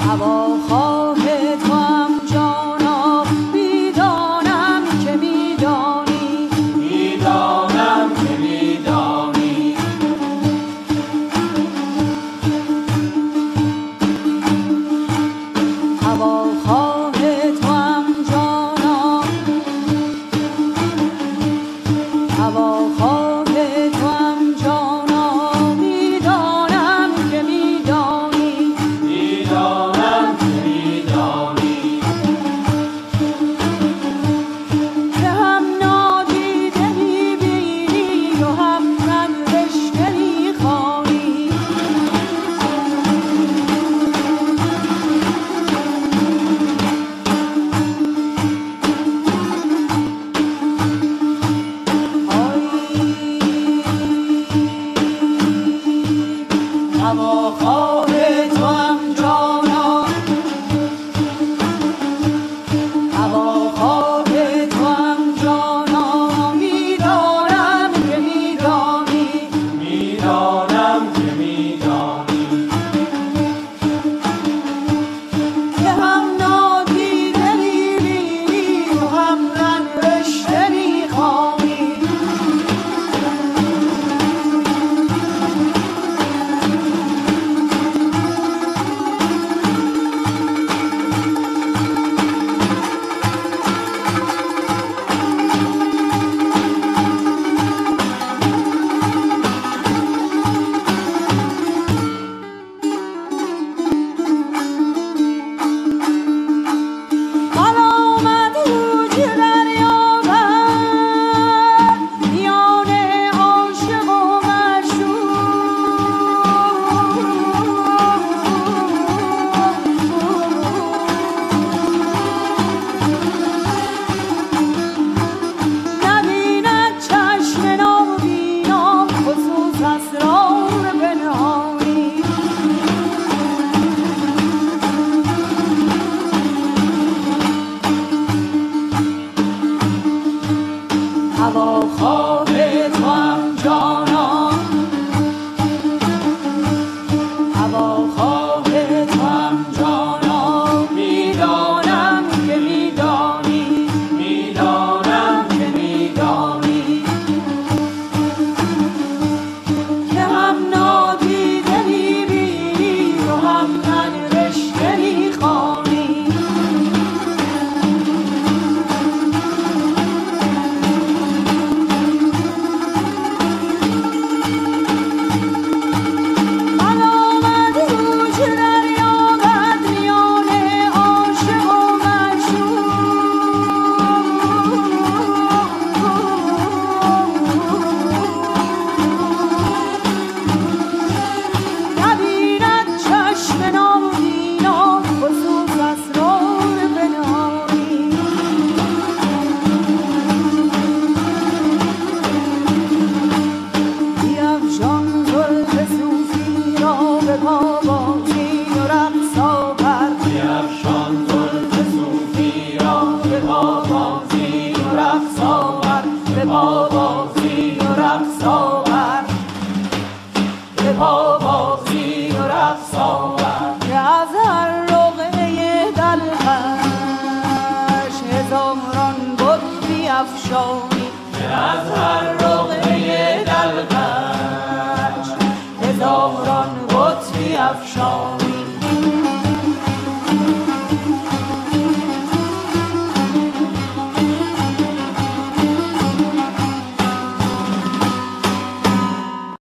هواخواه توام جانا، میدانم که میدانی، میدانم که میدانی. هواخواه توام جانا، هواخواه توام جانا، میدانم که میدانی، میدانم که میدانی. که هم نادیده میبینی و هم ننوشته میخوانی. هواخواه توام جانا، هواخواه توام جانا، میدانم که میدانی، میدانم که میدانی. که هم نادیده میبینی و هم ننوشته میخوانی. هواخواه توام جانا، هواخواه توام جانا، میدانم که میدانی، میدانم که میدانی. که هم نادیده میبینی و هم ننوشته میخوانی. پابازی و رقص آور. که از هر رقعه دلقش هزاران بت بیفشانی، که از هر رقعه دلقش هزاران بت بیفشانی.